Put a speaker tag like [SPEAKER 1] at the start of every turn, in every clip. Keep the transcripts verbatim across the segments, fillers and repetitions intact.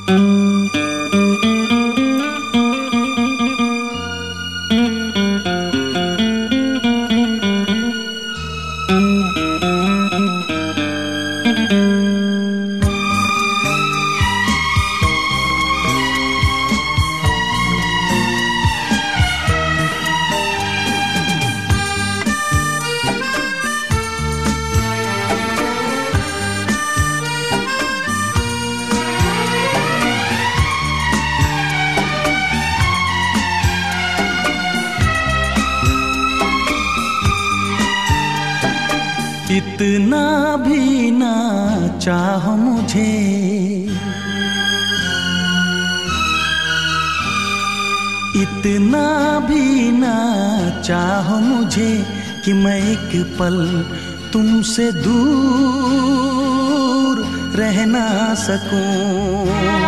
[SPEAKER 1] इतना भी ना चाहो मुझे, इतना भी ना चाहो मुझे कि मैं एक पल तुमसे दूर रह ना सकूं।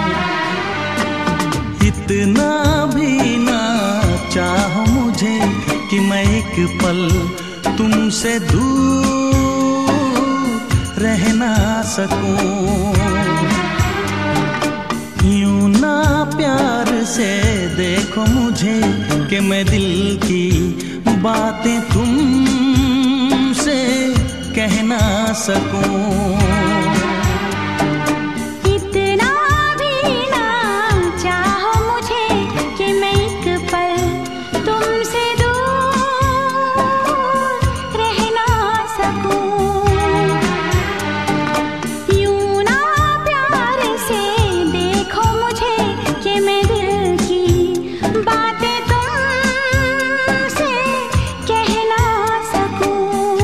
[SPEAKER 1] इतना भी ना चाहो मुझे कि मैं एक पल तुमसे दूर रह ना सकूं। यूं ना प्यार से देखो मुझे कि मैं दिल की बातें तुमसे कह ना सकूं।
[SPEAKER 2] इतना भी ना चाहो मुझे कि मैं एक पल तुमसे दूर रह ना सकूं। यूं ना प्यार से देखो मुझे कि मैं दिल की बातें तुमसे कह ना सकूं।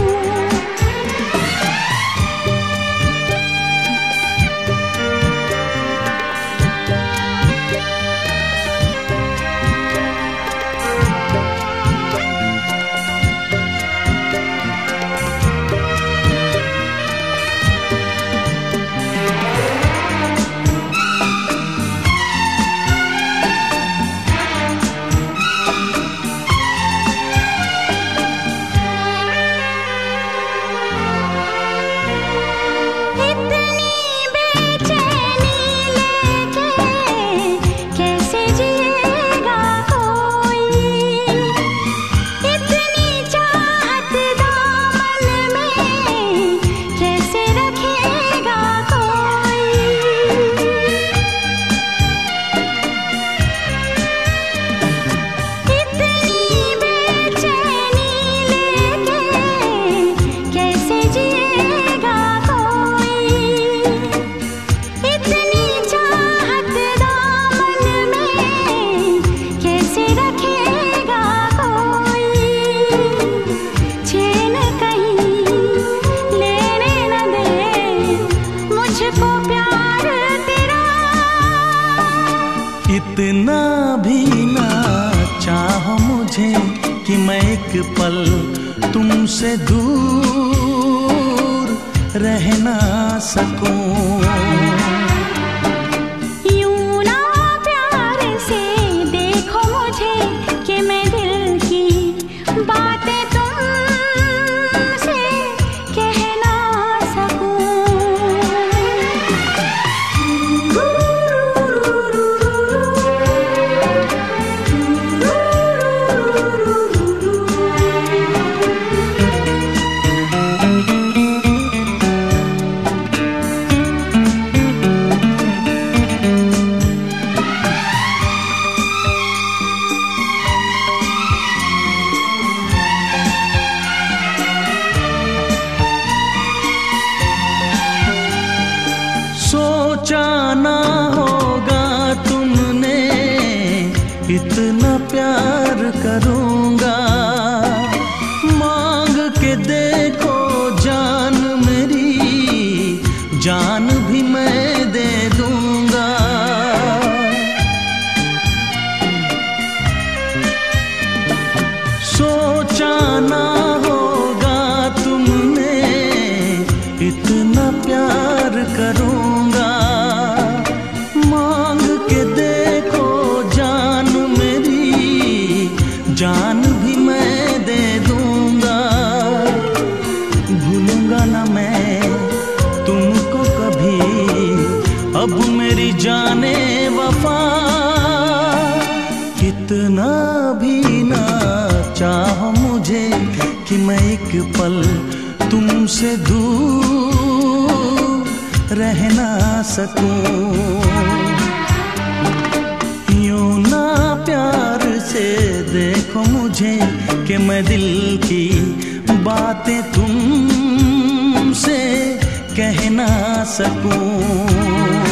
[SPEAKER 1] इतना भी ना चाहो मुझे कि मैं एक पल तुमसे दूर रह ना सकूं।
[SPEAKER 2] यूं ना प्यार से देखो मुझे कि मैं दिल की बातें तुमसे कह ना सकूं।
[SPEAKER 1] सोचा ना होगा तुमने इतना प्यार करूंगा। मांग के देखो जान मेरी, जान भी मैं दे दूंगा। सोचा ना होगा तुमने इतना प्यार करूंगा। मांग के देखो जान मेरी, मेरी जाने वफा, कितना भी ना चाहो मुझे कि मैं एक पल तुमसे दूर रह ना सकूं। यूं ना प्यार से देखो मुझे कि मैं दिल की बातें तुमसे कह ना सकूं।